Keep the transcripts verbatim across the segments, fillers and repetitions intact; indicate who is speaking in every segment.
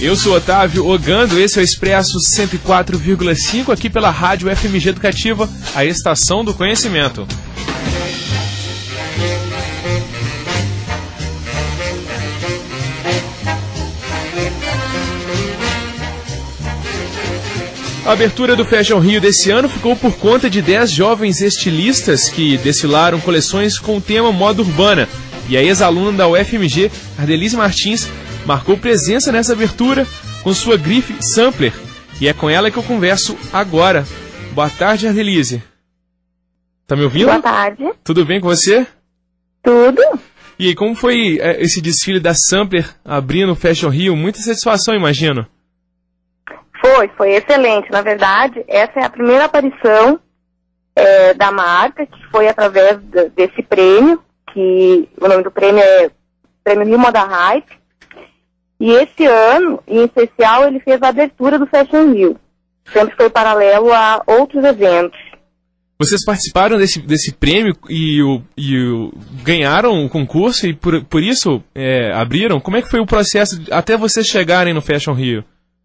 Speaker 1: Eu sou Otávio Ogando, esse é o Expresso cento e quatro vírgula cinco, aqui pela Rádio F M G Educativa, a estação do conhecimento. A abertura do Fashion Rio desse ano ficou por conta de dez jovens estilistas que desfilaram coleções com o tema moda urbana. E a ex-aluna da U F M G, Ardelise Martins, marcou presença nessa abertura com sua grife Sampler. E é com ela que eu converso agora. Boa tarde, Ardelise. Tá me ouvindo?
Speaker 2: Boa tarde.
Speaker 1: Tudo bem com você?
Speaker 2: Tudo.
Speaker 1: E aí, como foi é, esse desfile da Sampler abrindo o Fashion Rio? Muita satisfação, imagino.
Speaker 2: Foi, foi excelente. Na verdade, essa é a primeira aparição é, da marca, que foi através de, desse prêmio, que o nome do prêmio é Prêmio Rio Moda Hype. E esse ano, em especial, ele fez a abertura do Fashion Rio. Sempre foi paralelo a outros eventos.
Speaker 1: Vocês participaram desse, desse prêmio e, o, e o, ganharam o concurso e por, por isso é, abriram? Como é que foi o processo até vocês chegarem no Fashion Rio?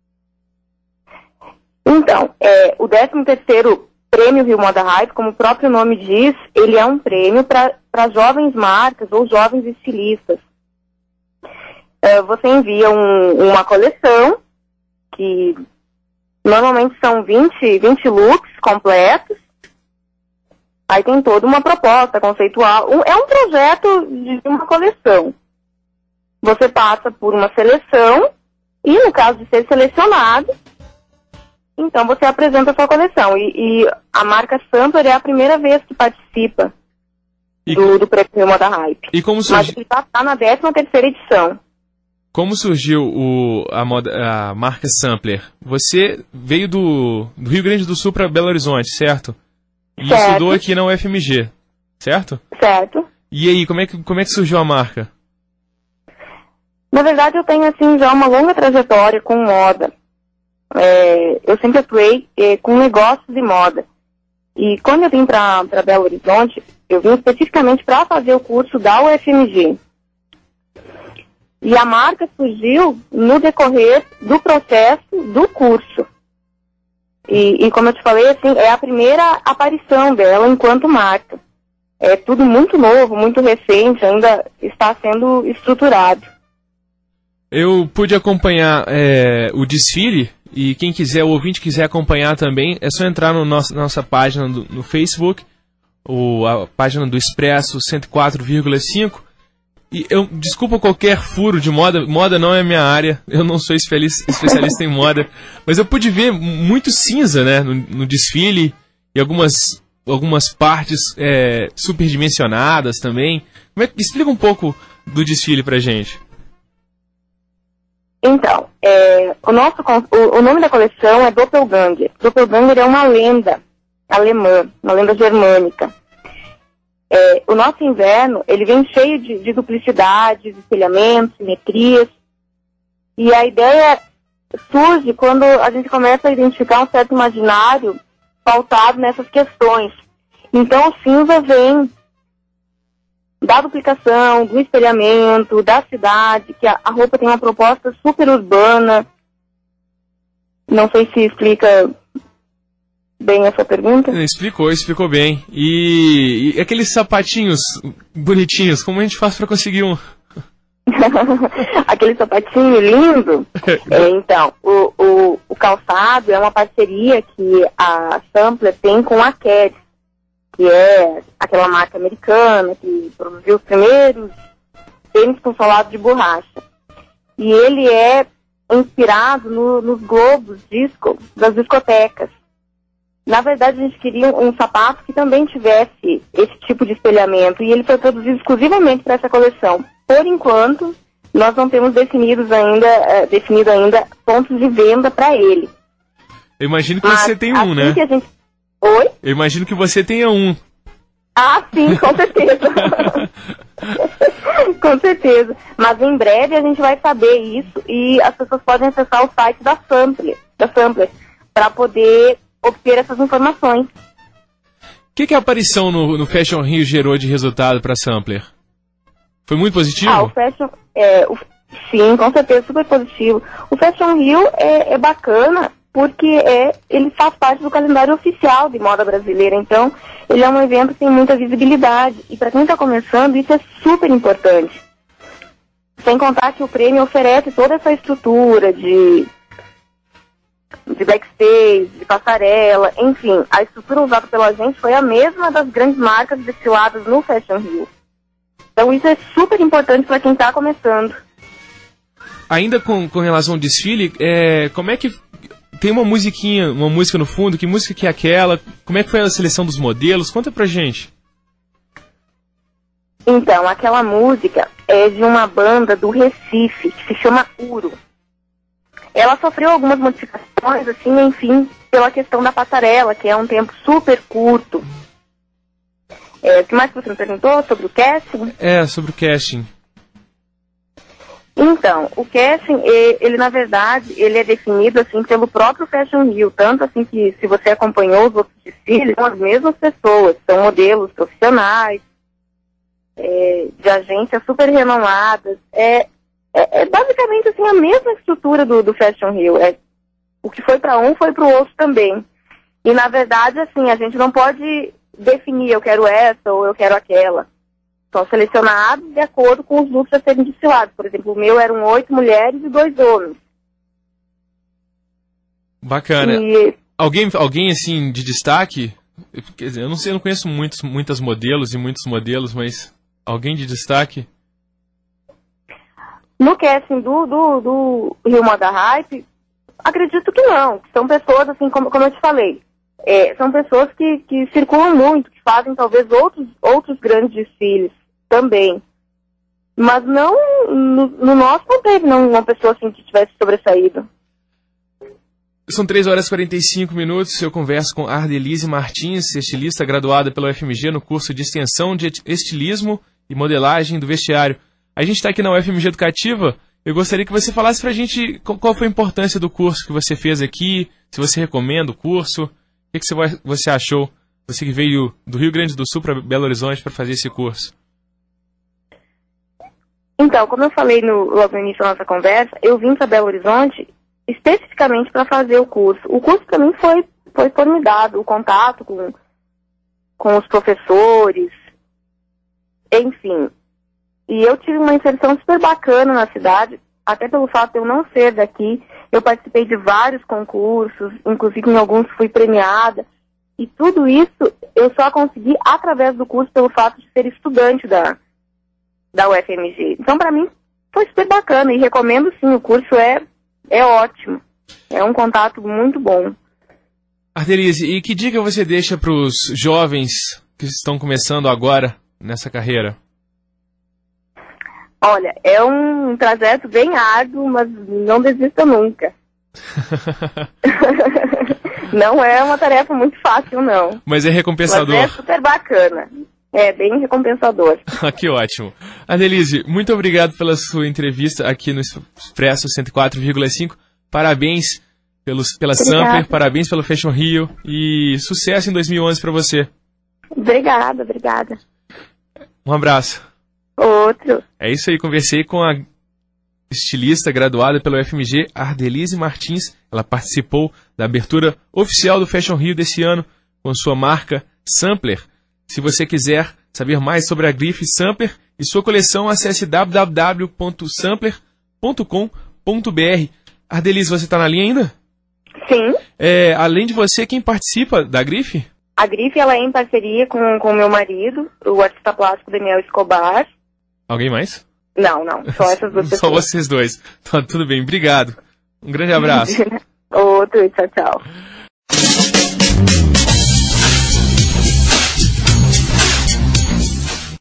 Speaker 2: Então, é, o décimo terceiro Prêmio Rio Moda Hype, como o próprio nome diz, ele é um prêmio para jovens marcas ou jovens estilistas. É, você envia um, uma coleção, que normalmente são vinte, vinte looks completos, aí tem toda uma proposta conceitual, um, é um projeto de uma coleção. Você passa por uma seleção e, no caso de ser selecionado, então você apresenta a sua coleção. E, e a marca Sampler é a primeira vez que participa e, do, do Prêmio Moda Hype.
Speaker 1: E como surgiu?
Speaker 2: Mas ele já está na décima terceira edição.
Speaker 1: Como surgiu o, a, moda, a marca Sampler? Você veio do, do Rio Grande do Sul para Belo Horizonte, certo? E
Speaker 2: certo.
Speaker 1: Estudou aqui na U F M G, certo?
Speaker 2: Certo.
Speaker 1: E aí, como é que, como é que surgiu a marca?
Speaker 2: Na verdade, eu tenho assim já uma longa trajetória com moda. É, eu sempre atuei é, com negócios de moda. E quando eu vim para Belo Horizonte, eu vim especificamente para fazer o curso da U F M G. E a marca surgiu no decorrer do processo do curso. E, e como eu te falei, assim, é a primeira aparição dela enquanto marca. É tudo muito novo, muito recente, ainda está sendo estruturado.
Speaker 1: Eu pude acompanhar é, o desfile, e quem quiser, o ouvinte quiser acompanhar também, é só entrar na no nossa, nossa página do, no Facebook, ou a página do Expresso cento e quatro vírgula cinco. E eu, desculpa qualquer furo de moda, moda não é minha área, eu não sou especialista em moda, mas eu pude ver muito cinza, né, no, no desfile, e algumas, algumas partes é, superdimensionadas também. Como é, explica um pouco do desfile pra gente.
Speaker 2: Então, é, o, nosso, o, o nome da coleção é Doppelganger. Doppelganger é uma lenda alemã, uma lenda germânica. É, o nosso inverno, ele vem cheio de, de duplicidades, espelhamentos, simetrias. E a ideia surge quando a gente começa a identificar um certo imaginário pautado nessas questões. Então, o cinza vem da duplicação, do espelhamento, da cidade, que a, a roupa tem uma proposta super urbana. Não sei se explica bem essa pergunta.
Speaker 1: Explicou, explicou bem. E, e aqueles sapatinhos bonitinhos, como a gente faz para conseguir um?
Speaker 2: Aquele sapatinho lindo. É, então, o, o, o calçado é uma parceria que a Sampler tem com a Keds, que é aquela marca americana que produziu os primeiros tênis com solado de borracha. E ele é inspirado no, nos globos disco das discotecas. Na verdade, a gente queria um sapato que também tivesse esse tipo de espelhamento, e ele foi produzido exclusivamente para essa coleção. Por enquanto, nós não temos definidos ainda, uh, definido ainda pontos de venda para ele.
Speaker 1: Eu imagino que
Speaker 2: Mas,
Speaker 1: você tem um,
Speaker 2: assim
Speaker 1: né?
Speaker 2: Que a gente... Oi?
Speaker 1: Eu imagino que você tenha um.
Speaker 2: Ah, sim, com certeza. Com certeza. Mas em breve a gente vai saber isso e as pessoas podem acessar o site da Sampler, da Sampler, para poder obter essas informações.
Speaker 1: O que, que a aparição no, no Fashion Rio gerou de resultado para a Sampler? Foi muito positivo?
Speaker 2: Ah, o Fashion, é, o, Sim, com certeza, super positivo. O Fashion Rio é, é bacana porque é, ele faz parte do calendário oficial de moda brasileira, então ele é um evento que tem muita visibilidade. E para quem está começando, isso é super importante. Sem contar que o prêmio oferece toda essa estrutura de, de backstage, de passarela, enfim, a estrutura usada pela gente foi a mesma das grandes marcas desfiladas no Fashion Rio. Então isso é super importante para quem está começando.
Speaker 1: Ainda com, com relação ao desfile, é, como é que... Tem uma musiquinha, uma música no fundo, que música que é aquela? Como é que foi a seleção dos modelos? Conta pra gente.
Speaker 2: Então, aquela música é de uma banda do Recife, que se chama Uro. Ela sofreu algumas modificações, assim, enfim, pela questão da passarela, que é um tempo super curto. É, o que mais que você me perguntou sobre o casting?
Speaker 1: É, sobre o casting.
Speaker 2: Então, o casting, ele na verdade, ele é definido assim pelo próprio Fashion Rio, tanto assim que se você acompanhou os outros desfiles, são as mesmas pessoas, são modelos profissionais, é, de agências super renomadas, é, é, é basicamente assim a mesma estrutura do, do Fashion Rio, é, o que foi para um foi para o outro também. E na verdade, assim, a gente não pode definir eu quero essa ou eu quero aquela. São selecionados de acordo com os looks a serem desfilados. Por exemplo, o meu eram oito mulheres e dois homens.
Speaker 1: Bacana.
Speaker 2: E...
Speaker 1: Alguém, alguém, assim, de destaque? Quer dizer, eu não sei, eu não conheço muitos, muitas modelos e muitos modelos, mas alguém de destaque?
Speaker 2: No casting do, do, do Rio Moda Hype, acredito que não. São pessoas, assim, como, como eu te falei, é, são pessoas que, que circulam muito, que fazem talvez outros, outros grandes desfiles também. Mas não, no, no nosso não teve não, uma pessoa assim que tivesse sobressaído.
Speaker 1: São três horas e quarenta e cinco minutos, eu converso com Ardelise Martins, estilista graduada pela U F M G no curso de extensão de estilismo e modelagem do vestiário. A gente está aqui na U F M G Educativa, eu gostaria que você falasse pra gente qual foi a importância do curso que você fez aqui, se você recomenda o curso, o que, que você achou, você que veio do Rio Grande do Sul para Belo Horizonte para fazer esse curso.
Speaker 2: Então, como eu falei no, logo no início da nossa conversa, eu vim para Belo Horizonte especificamente para fazer o curso. O curso para mim foi, foi formidado, o contato com, com os professores, enfim. E eu tive uma inserção super bacana na cidade, até pelo fato de eu não ser daqui. Eu participei de vários concursos, inclusive em alguns fui premiada. E tudo isso eu só consegui através do curso pelo fato de ser estudante da, da U F M G. Então, para mim, foi super bacana e recomendo sim, o curso é, é ótimo. É um contato muito bom.
Speaker 1: Ardelise, e que dica você deixa para os jovens que estão começando agora nessa carreira?
Speaker 2: Olha, é um trajeto bem árduo, mas não desista nunca. Não é uma tarefa muito fácil, não.
Speaker 1: Mas é recompensador.
Speaker 2: Mas é super bacana. É bem recompensador.
Speaker 1: Que ótimo. Ardelise, muito obrigado pela sua entrevista aqui no Expresso cento e quatro vírgula cinco. Parabéns pelos, pela Sampler, parabéns pelo Fashion Rio e sucesso em dois mil e onze para você.
Speaker 2: Obrigada, obrigada.
Speaker 1: Um abraço.
Speaker 2: Outro.
Speaker 1: É isso aí, conversei com a estilista graduada pela U F M G, Ardelise Martins. Ela participou da abertura oficial do Fashion Rio desse ano com sua marca Sampler. Se você quiser saber mais sobre a grife Sampler e sua coleção, acesse w w w ponto sampler ponto com ponto b r. Ardelise, você está na linha ainda?
Speaker 2: Sim.
Speaker 1: É, além de você, quem participa da grife?
Speaker 2: A grife ela é em parceria com o meu marido, o artista plástico Daniel Escobar.
Speaker 1: Alguém mais?
Speaker 2: Não, não. Só essas duas pessoas.
Speaker 1: Só vocês dois. Tá, tudo bem. Obrigado. Um grande abraço.
Speaker 2: Outro. Tchau, tchau.